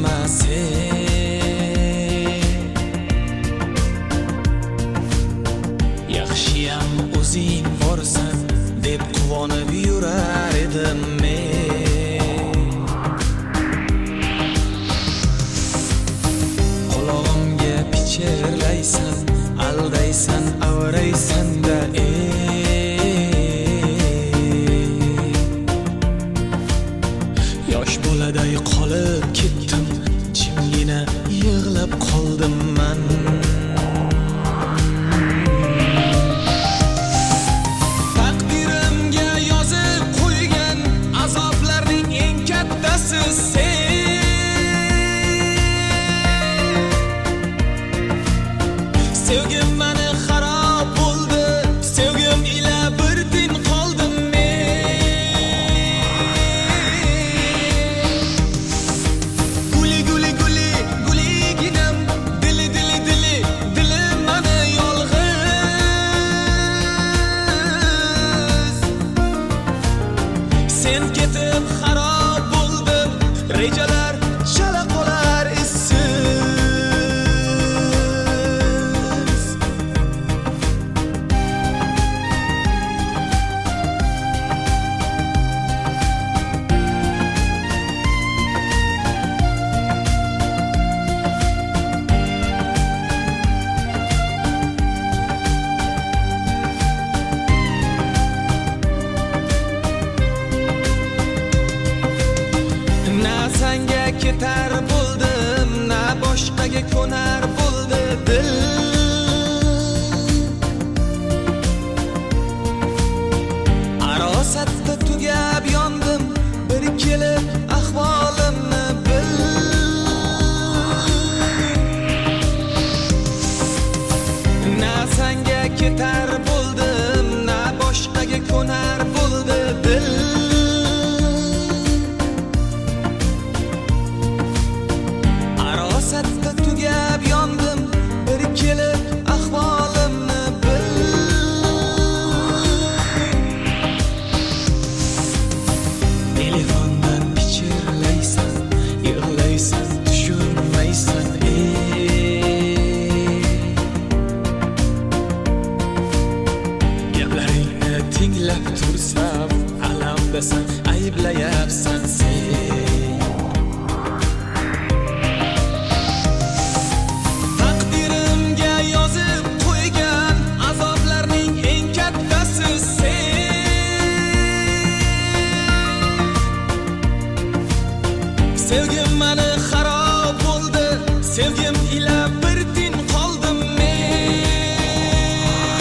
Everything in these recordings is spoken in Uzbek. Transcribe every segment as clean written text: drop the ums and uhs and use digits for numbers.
Yaxshiyam o'zing borsan deb quvonib yurar edim men. Qulog'imga pichirlaysan, aldaysan, avraysan-da yosh boladay qolib ketdim, jimgina yig'lab qoldim men. Taqdirimga yozib qo'ygan azoblarning eng kattasi sen. Sevgim meni xarob bo'ldi, sevgim ila bir tin qoldim men. Guli guli guli guliginam, dili dili dili dilim meni yolg'iz. Sen ketib xarob bo'ldim, rejalar chala qolar izsiz. Na senga ketar bo'ldim, na boshqaga ko'nar bo'ldi dil. Arosatda tugab yondim, bir kelib ahvolimni bil. Na senga ketar bo'ldim, na boshqaga ko'nar bo'ldi dil. Arosatda tugab yondim, bir kelib ahvolimni bil. Telefondan pichirlaysan, yig'laysan, tushunmaysan gaplaringni tinglab tursam, alamdasan, ayblayapsan sen. Taqdirimga yozib qo'ygan azoblarning eng kattasi sen. Sevgim meni xarob bo'ldi, sevgim ila bir tin qoldim men.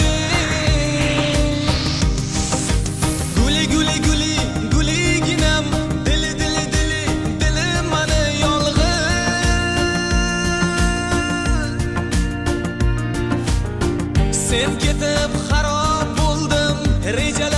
Guli guli guli guliginam, dili dili dili dilim meni yolg'iz. Sen ketib xarob bo'ldim, rejalar